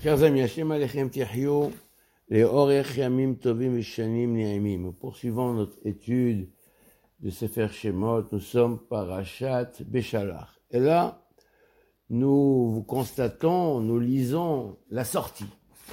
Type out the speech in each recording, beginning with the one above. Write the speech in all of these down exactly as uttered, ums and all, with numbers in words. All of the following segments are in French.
Chers amis, Hashem Alechem Tichyu, les Orech Yamim Tovim Vishanim Ni'amim. Poursuivons notre étude de Sefer Shemot, nous sommes Parashat Beshalach. Et là, nous constatons, nous lisons la sortie.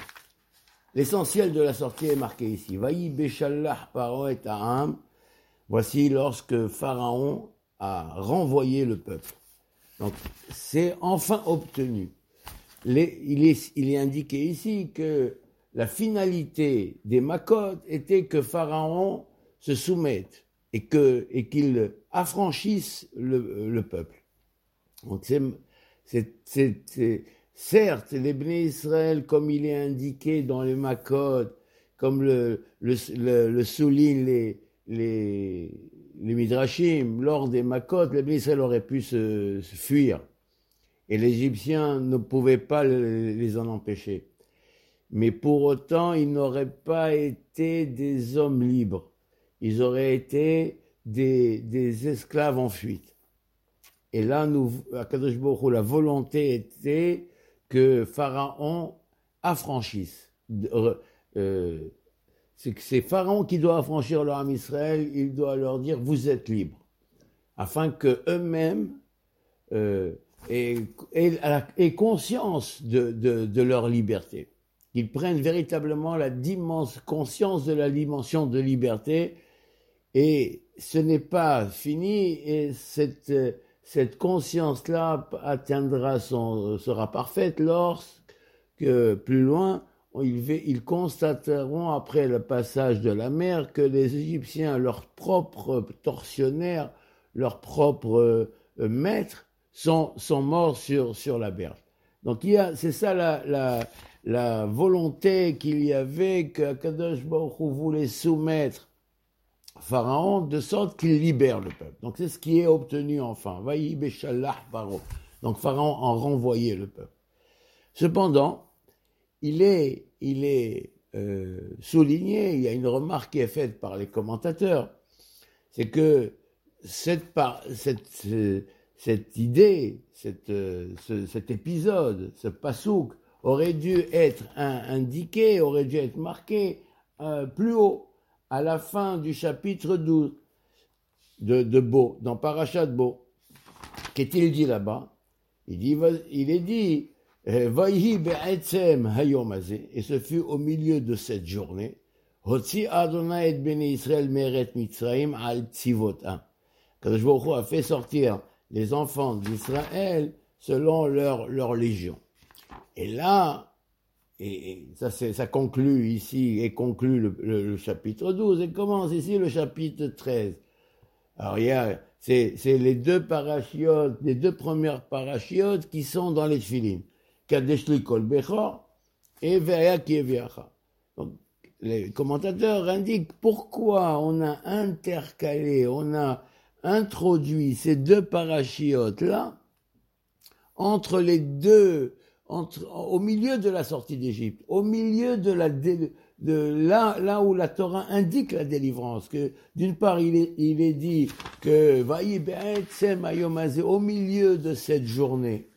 L'essentiel de la sortie est marqué ici. Vayi Beshalach Paro et Ha'am. Voici lorsque Pharaon a renvoyé le peuple. Donc, c'est enfin obtenu. Les, il, est, il est indiqué ici que la finalité des Makot était que Pharaon se soumette et, que, et qu'il affranchisse le, le peuple. Donc c'est, c'est, c'est, c'est, certes, les Bnei Israël, comme il est indiqué dans les Makot, comme le, le, le, le soulignent les, les, les Midrashim, lors des Makot, les Bnei Israël auraient pu se, se fuir. Et les Égyptiens ne pouvaient pas les en empêcher. Mais pour autant, ils n'auraient pas été des hommes libres. Ils auraient été des, des esclaves en fuite. Et là, nous, à Kadosh Baruch Hu, la volonté était que Pharaon affranchisse. Euh, c'est que c'est Pharaon qui doit affranchir leur âme Israël, il doit leur dire « vous êtes libres », afin que eux-mêmes euh, aient, aient, aient conscience de, de, de leur liberté. Qu'ils prennent véritablement la dimension, conscience de la dimension de liberté, et ce n'est pas fini, et cette, cette conscience-là atteindra son, sera parfaite lorsque, plus loin, ils, ils constateront, après le passage de la mer, que les Égyptiens, leurs propres tortionnaires, leurs propres euh, maîtres, sont, sont morts sur, sur la berge. Donc il y a, c'est ça la, la, la volonté qu'il y avait, que Kadosh Baruch Hu voulait soumettre Pharaon de sorte qu'il libère le peuple. Donc c'est ce qui est obtenu enfin. Vayi Beshalach Paro. Donc Pharaon en renvoyait le peuple. Cependant, il est, il est euh, souligné, il y a une remarque qui est faite par les commentateurs, c'est que cette, par, cette, cette idée, cette, ce, cet épisode, ce pasouk, aurait dû être un, indiqué, aurait dû être marqué euh, plus haut, à la fin du chapitre douze de, de Bo, dans Parashat Bo. Qu'est-il dit là-bas? Il dit, il est dit, Vayi be'etzem hayom hazeh, et ce fut au milieu de cette journée, Hotzi Adonai et Bnei Israël meret Mitzrayim al tzivotam. Kadosh Baruch Hu a fait sortir les enfants d'Israël selon leur, leur légion. Et là, et, et ça, c'est, ça conclut ici, et conclut le, le, le chapitre douze, et commence ici le chapitre treize. Alors il y a, c'est, c'est les deux parachiotes, les deux premières parachiotes qui sont dans les tefilin. Kadesh li kol bechor et Ve'aya ki eviacha. Donc, les commentateurs indiquent pourquoi on a intercalé, on a introduit ces deux parachiotes-là entre les deux, entre, au milieu de la sortie d'Égypte, au milieu de la, de, de là, là où la Torah indique la délivrance, que d'une part il est, il est dit que Vayi be'etzem hayom hazeh, au milieu de cette journée,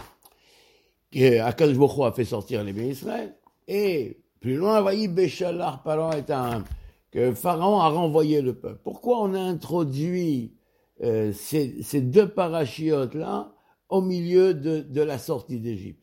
Akadosh Baruch Hu a fait sortir les Bnei Israël, et plus loin, Vayi Beshalach Paro et Ha'am, que Pharaon a renvoyé le peuple. Pourquoi on a introduit euh, ces, ces deux parachiotes-là au milieu de, de la sortie d'Égypte?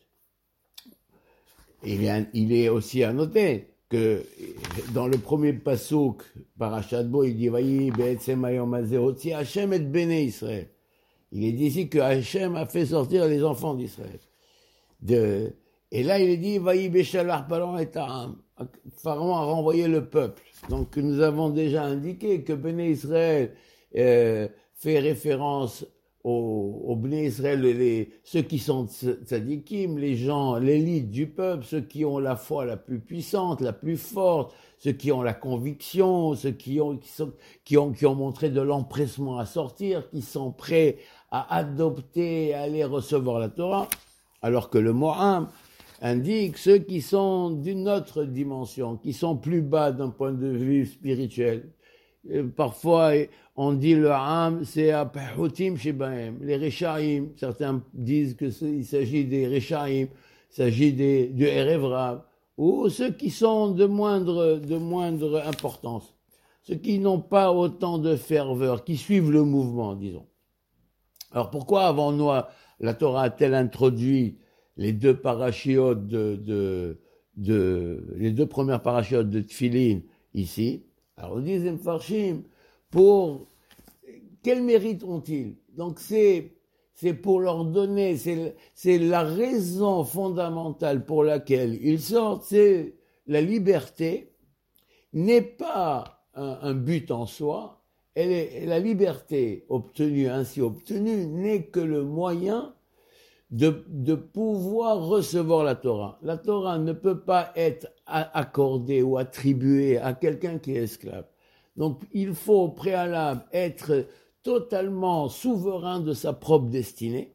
Il est, il est aussi à noter que dans le premier pasouk, Parashat Bo, il dit Vayi be'etzem hayom hazeh hotzi Hashem et Bnei Israël. Il est dit ici que Hashem a fait sortir les enfants d'Israël. De, et là, il est dit Vayi Beshalach Paro et Ha'am. Pharaon a renvoyé le peuple. Donc, nous avons déjà indiqué que Bnei Israël euh, fait référence aux, aux Bnei Israël, les, ceux qui sont tzadikim, les gens, l'élite du peuple, ceux qui ont la foi la plus puissante, la plus forte, ceux qui ont la conviction, ceux qui ont, qui sont, qui ont, qui ont montré de l'empressement à sortir, qui sont prêts à adopter, à aller recevoir la Torah. Alors que le Mo'am indique ceux qui sont d'une autre dimension, qui sont plus bas d'un point de vue spirituel. Et parfois, on dit le Am, c'est Apahutim Shebahem, les Rechaim. Certains disent qu'il s'agit des Rechaim, il s'agit des, du Erev Rav, ou ceux qui sont de moindre, de moindre importance, ceux qui n'ont pas autant de ferveur, qui suivent le mouvement, disons. Alors pourquoi avons-nous, la Torah a-t-elle introduit les deux parachiotes de, de, de, les deux premières parachiotes de Tfilin ici? Alors on dit les Mfarshim, pour, quel mérite ont-ils? Donc c'est, c'est pour leur donner, c'est, c'est la raison fondamentale pour laquelle ils sortent, c'est la liberté n'est pas un, un but en soi, elle est, la liberté obtenue, ainsi obtenue, n'est que le moyen de, de pouvoir recevoir la Torah. La Torah ne peut pas être accordée ou attribuée à quelqu'un qui est esclave. Donc il faut au préalable être totalement souverain de sa propre destinée,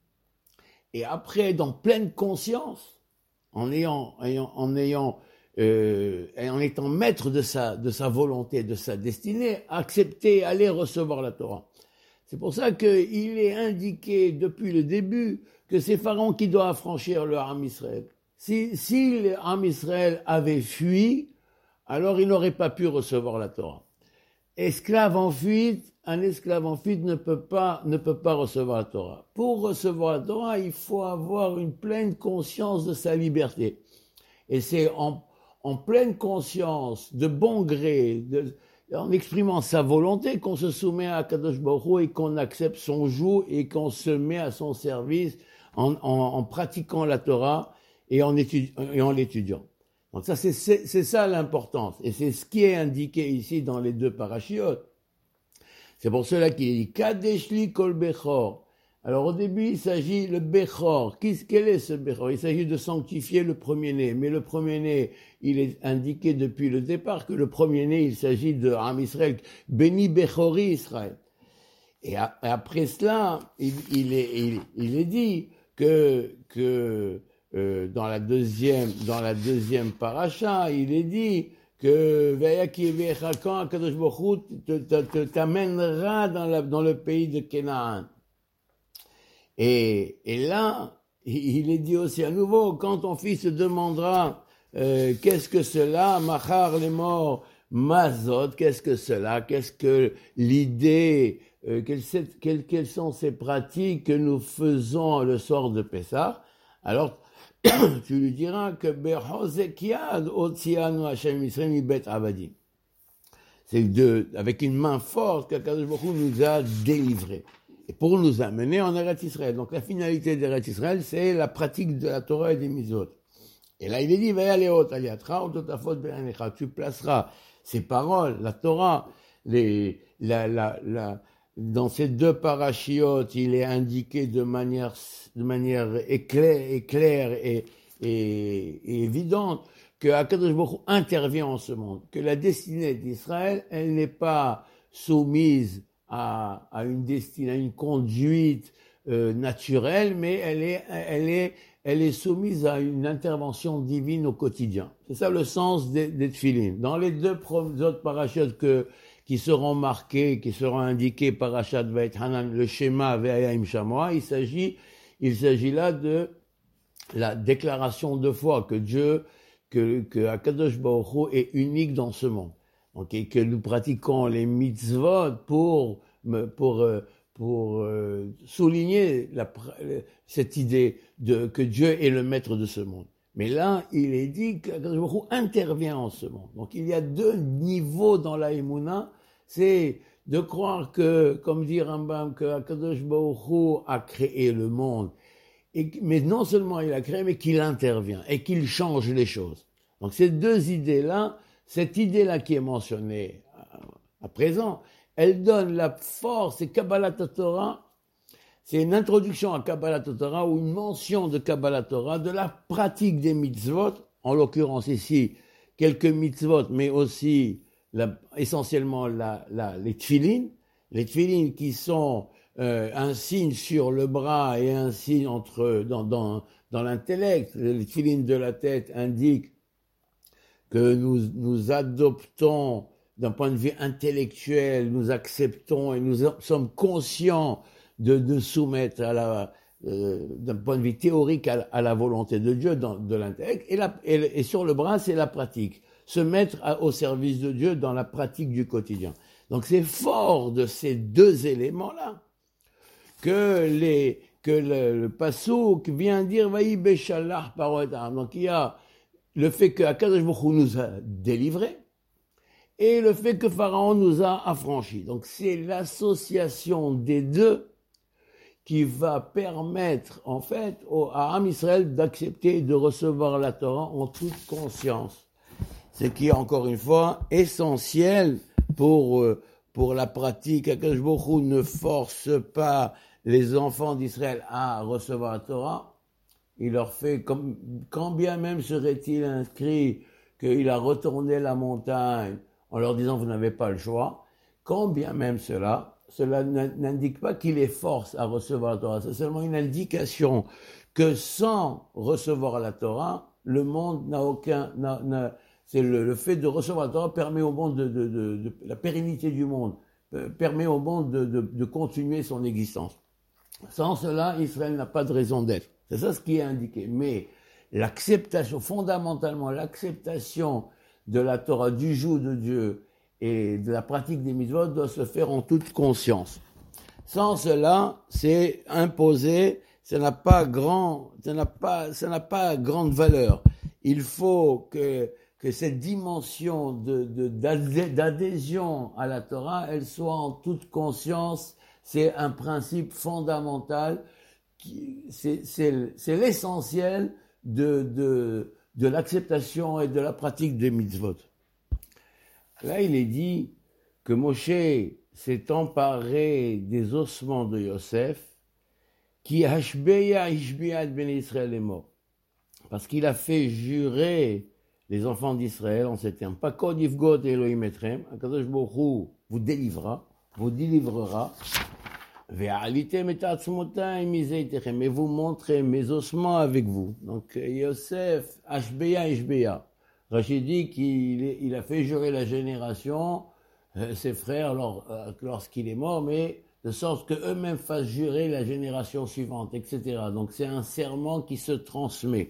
et après, dans pleine conscience, en ayant, ayant, en ayant, euh, en étant maître de sa, de sa volonté, de sa destinée, accepter, aller recevoir la Torah. C'est pour ça qu'il est indiqué depuis le début que c'est Pharaon qui doit affranchir le Ham Israël. Si, si le Ham Israël avait fui, alors il n'aurait pas pu recevoir la Torah. Esclave en fuite, un esclave en fuite ne peut pas, ne peut pas recevoir la Torah. Pour recevoir la Torah, il faut avoir une pleine conscience de sa liberté. Et c'est en, en pleine conscience, de bon gré, de, en exprimant sa volonté, qu'on se soumet à Kadosh Baruch Hu et qu'on accepte son joug et qu'on se met à son service en, en, en pratiquant la Torah et en, étudi- et en l'étudiant. Donc ça, c'est, c'est, c'est ça l'importance. Et c'est ce qui est indiqué ici dans les deux parachiotes. C'est pour cela qu'il dit « Kadeshli kol bechor ». Alors au début, il s'agit le bechor. Quel est ce bechor? Il s'agit de sanctifier le premier-né. Mais le premier-né, il est indiqué depuis le départ que le premier-né, il s'agit de Ham Israël, béni bechori Israël. Et après cela, il, il, est, il, il est dit que... que Euh, dans la deuxième, dans la deuxième paracha, il est dit que quand Akadosh Baruch Hu t'amènera dans, la, dans le pays de Canaan. Et, et là, il est dit aussi à nouveau, quand ton fils te demandera euh, qu'est-ce que cela, Machar les morts, Mazot, qu'est-ce que cela, qu'est-ce que l'idée, euh, quelles, quelles, quelles sont ces pratiques que nous faisons le soir de Pessah, alors tu lui diras que Behozekiad Otzianu Hashem Israël Mibet Avadim. C'est de, avec une main forte qu'Akadosh Baruch Hu nous a délivrés. Et pour nous amener en Eretz Israël. Donc la finalité d'Eretz Israël, c'est la pratique de la Torah et des Mitzvot. Et là, il est dit, Vayaleot Aliatra Ototafot Be'anecha. Tu placeras ces paroles, la Torah, les, la, la, la, dans ces deux parachiotes, il est indiqué de manière, de manière éclair, éclair et, et, et évidente que Akadosh Baruch Hu intervient en ce monde, que la destinée d'Israël, elle n'est pas soumise à, à une destinée, à une conduite euh, naturelle, mais elle est, elle est, elle est soumise à une intervention divine au quotidien. C'est ça le sens des, des tefilin. Dans les deux autres parachutes que qui seront marqués, qui seront indiqués par Parashat Vayet Hanan, le schéma Ve'ayim Shamoa, il s'agit, il s'agit là de la déclaration de foi que Dieu, que, que Akadosh Baruch Hu est unique dans ce monde. Donc, et que nous pratiquons les mitzvot pour, pour, pour euh, souligner la, cette idée de, que Dieu est le maître de ce monde. Mais là, il est dit qu'Akadosh Baruch Hu intervient en ce monde. Donc il y a deux niveaux dans la Emouna. C'est de croire que, comme dit Rambam, que Akadosh Baruch Hu a créé le monde. Et, mais non seulement il a créé, mais qu'il intervient et qu'il change les choses. Donc ces deux idées-là, cette idée-là qui est mentionnée à, à présent, elle donne la force et Kabbalat Torah. C'est une introduction à Kabbalat Torah ou une mention de Kabbalat Torah, de la pratique des mitzvot, en l'occurrence ici, quelques mitzvot, mais aussi la, essentiellement la, la, les tefilin, les tefilin qui sont euh, un signe sur le bras et un signe entre, dans, dans, dans l'intellect. Les tefilin de la tête indiquent que nous, nous adoptons d'un point de vue intellectuel, nous acceptons et nous sommes conscients de nous soumettre à la, euh, d'un point de vue théorique à, à la volonté de Dieu, dans, de l'intellect, et, la, et, et sur le bras, c'est la pratique. Se mettre à, au service de Dieu dans la pratique du quotidien. Donc c'est fort de ces deux éléments-là que, les, que le, le Passouk vient dire « Vaï beshalach parotam ». Donc il y a le fait qu'Akadosh Baruch Hu nous a délivrés et le fait que Pharaon nous a affranchis. Donc c'est l'association des deux qui va permettre en fait au, à Am Israël d'accepter de recevoir la Torah en toute conscience. Ce qui est encore une fois essentiel pour, euh, pour la pratique. Akadosh Baruch Hu ne force pas les enfants d'Israël à recevoir la Torah. Il leur fait, comme, quand bien même serait-il inscrit qu'il a retourné la montagne en leur disant vous n'avez pas le choix, quand bien même cela, cela n'indique pas qu'il les force à recevoir la Torah. C'est seulement une indication que sans recevoir la Torah, le monde n'a aucun, n'a, n'a, c'est le, le fait de recevoir la Torah permet au monde de, de, de, de la pérennité du monde, euh, permet au monde de, de, de continuer son existence. Sans cela, Israël n'a pas de raison d'être. C'est ça ce qui est indiqué. Mais l'acceptation, fondamentalement, l'acceptation de la Torah, du joug de Dieu et de la pratique des mitzvot doit se faire en toute conscience. Sans cela, c'est imposé, ça n'a pas grand, ça n'a pas, ça n'a pas grande valeur. Il faut que que cette dimension de, de, d'adhésion à la Torah, elle soit en toute conscience. C'est un principe fondamental, qui, c'est, c'est, c'est l'essentiel de, de, de l'acceptation et de la pratique des mitzvot. Là, il est dit que Moshe s'est emparé des ossements de Yosef, qui hashbeya ishbiat ben Israël est mort. Parce qu'il a fait jurer les enfants d'Israël en ces termes. Pas kod yifgot Elohim etrem, Akadosh Baruch Hu vous délivrera, vous délivrera. Ve'alitem et atzmotaim mizeitechem, et vous montrez mes ossements avec vous. Donc Yosef, Ashbeya, Ishbeya. Rachid dit qu'il il a fait jurer la génération, euh, ses frères, lors, euh, lorsqu'il est mort, mais de sorte qu'eux-mêmes fassent jurer la génération suivante, et cetera. Donc c'est un serment qui se transmet.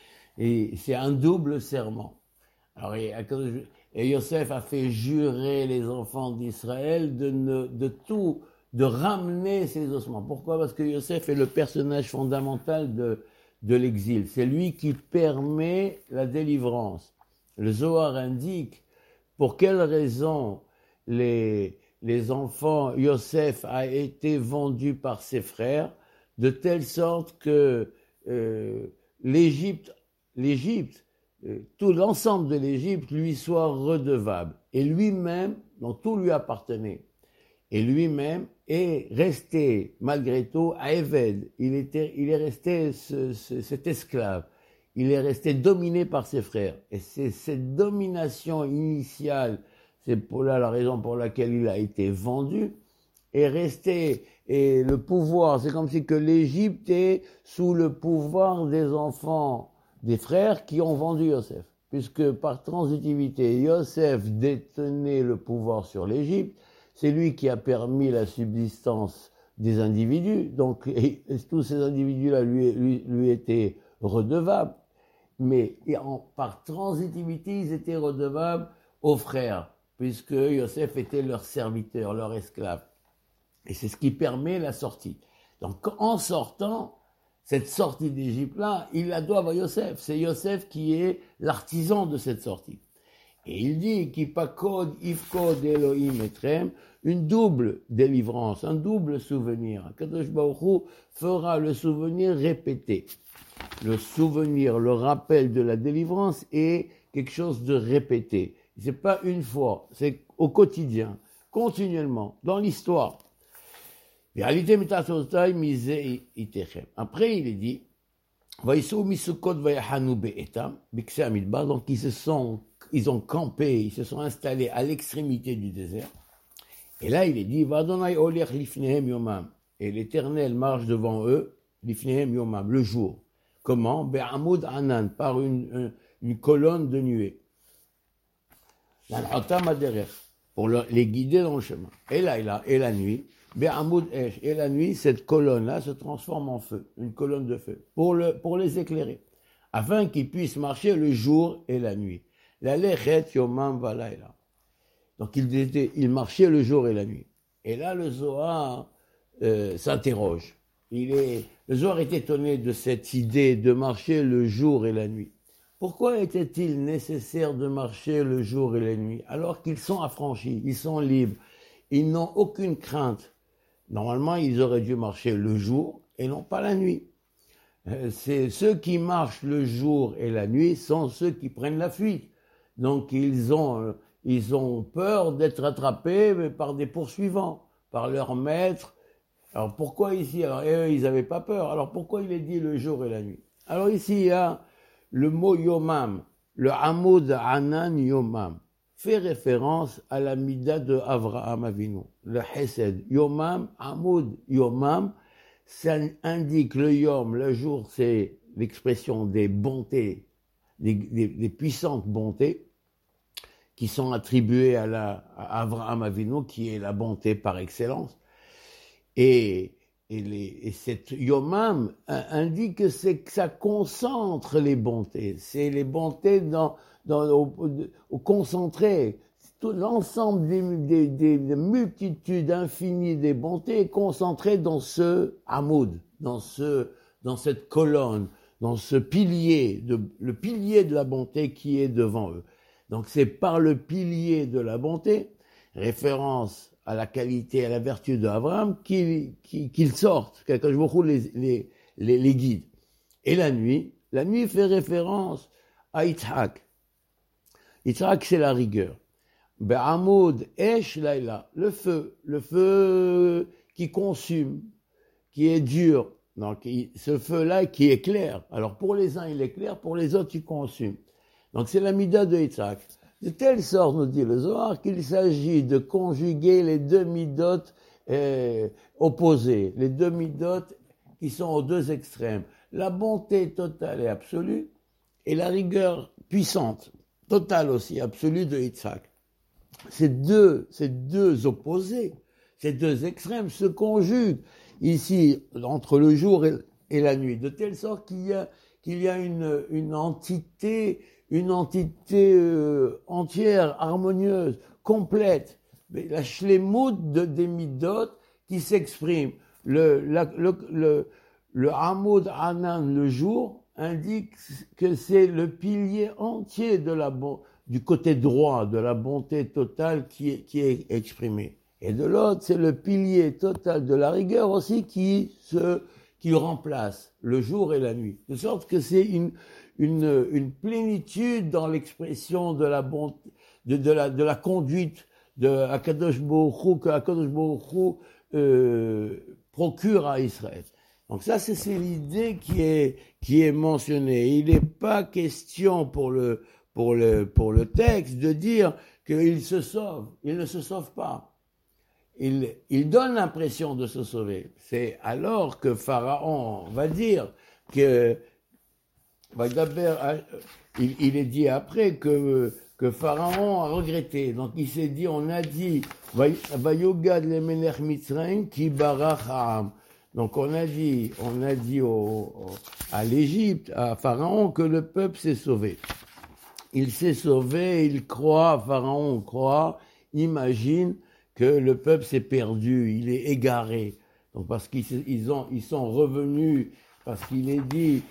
Et c'est un double serment. Alors, et, et Yosef a fait jurer les enfants d'Israël de, ne, de tout, de ramener ces ossements. Pourquoi ? Parce que Yosef est le personnage fondamental de, de l'exil. C'est lui qui permet la délivrance. Le Zohar indique pour quelle raison les, les enfants, Yosef a été vendu par ses frères, de telle sorte que euh, l'Égypte l'Égypte, euh, tout l'ensemble de l'Égypte lui soit redevable. Et lui-même, donc tout lui appartenait. Et lui-même est resté, malgré tout, à Eved. Il, était, il est resté ce, ce, cet esclave. Il est resté dominé par ses frères. Et c'est cette domination initiale, c'est pour là la raison pour laquelle il a été vendu, est resté. Et le pouvoir, c'est comme si que l'Égypte est sous le pouvoir des enfants des frères qui ont vendu Yosef, puisque par transitivité, Yosef détenait le pouvoir sur l'Égypte, c'est lui qui a permis la subsistance des individus, donc et, et tous ces individus-là lui, lui, lui étaient redevables, mais en, par transitivité, ils étaient redevables aux frères, puisque Yosef était leur serviteur, leur esclave. Et c'est ce qui permet la sortie. Donc en sortant, cette sortie d'Égypte-là, ils la doivent à Yosef. C'est Yosef qui est l'artisan de cette sortie. Et il dit, qui pakod ifkod Elohim etrem, une double délivrance, un double souvenir. Kadosh Baruch Hu fera le souvenir répété. Le souvenir, le rappel de la délivrance est quelque chose de répété. C'est pas une fois, c'est au quotidien, continuellement, dans l'histoire. Après, il est dit, donc ils se sont, ils ont campé, ils se sont installés à l'extrémité du désert. Et là, il est dit, et l'Éternel marche devant eux, le jour. Comment? Be'amud anan, par une, une, une colonne de nuée. Pour le, les guider dans le chemin. Et là, et là, et la nuit, Be'amoud Esh. Et la nuit, cette colonne-là se transforme en feu, une colonne de feu, pour, le, pour les éclairer, afin qu'ils puissent marcher le jour et la nuit. La lechet yomam valayla. Donc ils, étaient, ils marchaient le jour et la nuit. Et là, le Zohar euh, s'interroge. Il est, le Zohar est étonné de cette idée de marcher le jour et la nuit. Pourquoi était-il nécessaire de marcher le jour et la nuit, alors qu'ils sont affranchis, ils sont libres, ils n'ont aucune crainte? Normalement, ils auraient dû marcher le jour et non pas la nuit. C'est ceux qui marchent le jour et la nuit sont ceux qui prennent la fuite. Donc ils ont, ils ont peur d'être attrapés par des poursuivants, par leurs maîtres. Alors pourquoi ici? Alors eux, ils n'avaient pas peur. Alors pourquoi il est dit le jour et la nuit? Alors ici, il y a le mot yomam, le Hamoud Anan Yomam, fait référence à la mida de Avraham Avinu, le Hesed. Yomam, Hamoud Yomam, ça indique le Yom, le jour, c'est l'expression des bontés, des, des, des puissantes bontés qui sont attribuées à, la, à Avraham Avinu, qui est la bonté par excellence. Et Et, les, et cette Yomam indique que, c'est, que ça concentre les bontés. C'est les bontés dans, dans, au, au concentré. Tout l'ensemble des, des, des, des multitudes infinies des bontés est concentré dans ce hamoud, dans, ce, dans cette colonne, dans ce pilier, de, le pilier de la bonté qui est devant eux. Donc c'est par le pilier de la bonté, référence à la qualité, à la vertu d'Abraham, qu'ils qu'il, qu'il sortent, que je vous les, les, les, les guide. Et la nuit, la nuit fait référence à Yitzhak. Yitzhak, c'est la rigueur. Be'amoud esh laila, le feu, le feu qui consume, qui est dur. Donc, ce feu-là qui est clair. Alors, pour les uns, il est clair, pour les autres, il consume. Donc, c'est la mida de Yitzhak. De telle sorte, nous dit le Zohar, qu'il s'agit de conjuguer les deux midotes euh, opposées, les deux midotes qui sont aux deux extrêmes. La bonté totale et absolue et la rigueur puissante, totale aussi, absolue de Yitzhak. Ces deux, ces deux opposés, ces deux extrêmes se conjuguent ici entre le jour et, et la nuit, de telle sorte qu'il y a, qu'il y a une, une entité une entité euh, entière, harmonieuse, complète, mais la shlemout de, des midot qui s'exprime. Le, la, le, le, le Hamoud Anan, le jour, indique que c'est le pilier entier de la bon, du côté droit, de la bonté totale qui est, qui est exprimée. Et de l'autre, c'est le pilier total de la rigueur aussi qui se, qui remplace le jour et la nuit. De sorte que c'est une, Une, une plénitude dans l'expression de la bonté, de, de, la, de la conduite de Akadosh Baruch Hu, que Akadosh Baruch Hu euh, procure à Israël. Donc ça, c'est, c'est l'idée qui est, qui est mentionnée. Il n'est pas question pour le, pour le, pour le texte de dire qu'il se sauve. Il ne se sauve pas. Il, il donne l'impression de se sauver. C'est alors que Pharaon va dire que Il, il est dit après que, que Pharaon a regretté. Donc il s'est dit, on a dit, Vayogad le Melech Mitzrayim ki barach ha'am. Donc on a dit, on a dit au, au, à l'Égypte, à Pharaon, que le peuple s'est sauvé. Il s'est sauvé, il croit, Pharaon croit, imagine que le peuple s'est perdu, il est égaré. Donc parce qu'ils ils ont, ils sont revenus, parce qu'il est dit,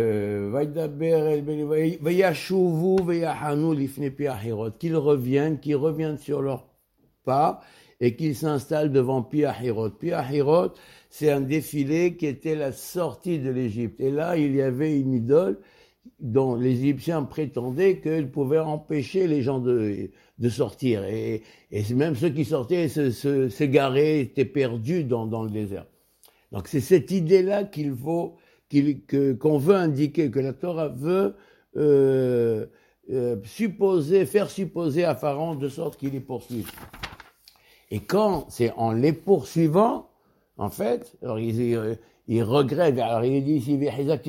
qu'ils reviennent, qu'ils reviennent sur leurs pas et qu'ils s'installent devant Pi Hahirot. Pi Hahirot, c'est un défilé qui était la sortie de l'Égypte. Et là, il y avait une idole dont les Égyptiens prétendaient qu'elle pouvait empêcher les gens de, de sortir. Et, et même ceux qui sortaient se, se, s'égaraient, étaient perdus dans, dans le désert. Donc c'est cette idée-là qu'il faut Qu'il, que, qu'on veut indiquer, que la Torah veut euh, euh, supposer, faire supposer à Pharaon de sorte qu'il les poursuive. Et quand c'est en les poursuivant, en fait, alors il, il, il regrette, alors il dit ici,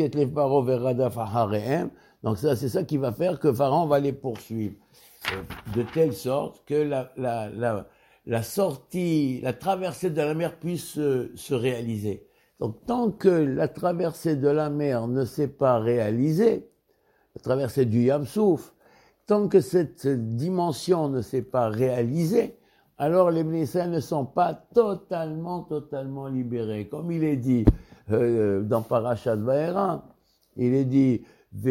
donc ça, c'est ça qui va faire que Pharaon va les poursuivre. De telle sorte que la, la, la, la sortie, la traversée de la mer puisse se, se réaliser. Donc tant que la traversée de la mer ne s'est pas réalisée, la traversée du Yam Souf, tant que cette dimension ne s'est pas réalisée, alors les Bnei Israël ne sont pas totalement, totalement libérés. Comme il est dit euh, dans Parashat Vaera, il est dit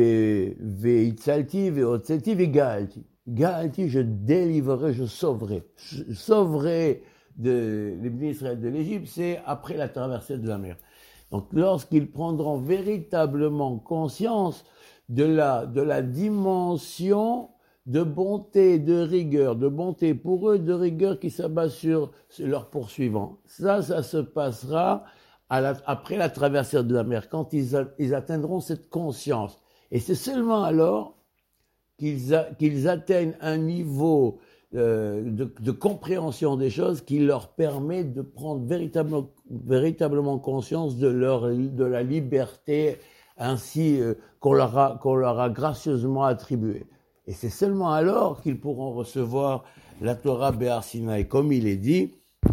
Ve'itzalti, ve'otzelti, ve'ga'alti. Ga'alti, je délivrerai, je sauverai. Je sauverai de, les Bnei Israël de l'Égypte, c'est après la traversée de la mer. Donc lorsqu'ils prendront véritablement conscience de la, de la dimension de bonté, de rigueur, de bonté pour eux, de rigueur qui s'abat sur, sur leurs poursuivants. Ça, ça se passera à la, après la traversée de la mer, quand ils, a, ils atteindront cette conscience. Et c'est seulement alors qu'ils, a, qu'ils atteignent un niveau euh, de, de compréhension des choses qui leur permet de prendre véritablement, véritablement conscience de, leur, de la liberté ainsi euh, qu'on, leur a, qu'on leur a gracieusement attribuée. Et c'est seulement alors qu'ils pourront recevoir la Torah Behar Sinaï. Comme il est dit,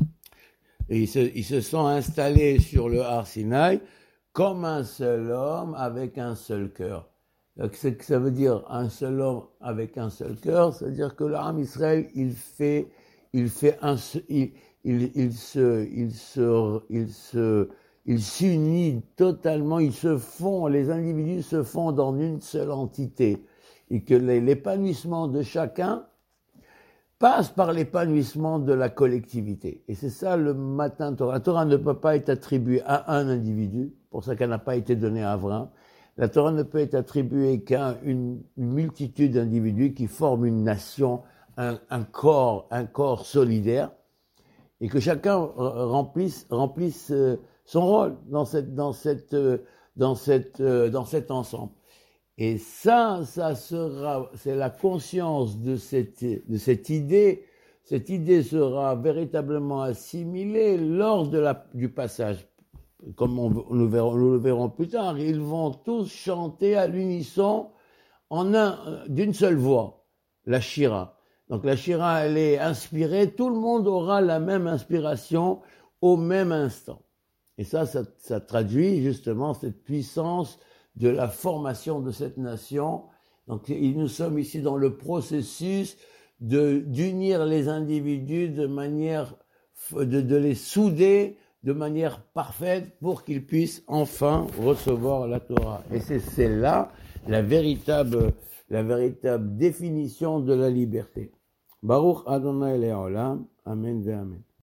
et ils, se, ils se sont installés sur le Har Sinaï comme un seul homme avec un seul cœur. C'est, ça veut dire un seul homme avec un seul cœur, c'est-à-dire que l'Am Israël, il fait, il fait un, il, il, il se, il se, il se, il s'unit totalement, ils se font, les individus se fondent en une seule entité. Et que l'épanouissement de chacun passe par l'épanouissement de la collectivité. Et c'est ça le matin Torah. La Torah ne peut pas être attribuée à un individu, pour ça qu'elle n'a pas été donnée à Avram. La Torah ne peut être attribuée qu'à une, une multitude d'individus qui forment une nation, un, un corps, un corps solidaire, et que chacun remplisse, remplisse son rôle dans cette, dans cette, dans cette, dans cet ensemble. Et ça, ça sera, c'est la conscience de cette, de cette idée. Cette idée sera véritablement assimilée lors de la, du passage. Comme on, on le verrons, nous le verrons plus tard, ils vont tous chanter à l'unisson en un, d'une seule voix, la Shira. Donc la Shira, elle est inspirée, tout le monde aura la même inspiration au même instant. Et ça, ça, ça traduit justement cette puissance de la formation de cette nation. Donc nous sommes ici dans le processus de, d'unir les individus de manière, de, de les souder de manière parfaite pour qu'ils puissent enfin recevoir la Torah. Et c'est, c'est là la véritable, la véritable définition de la liberté. Baruch Adonai Le'olam. Amen ve Amen.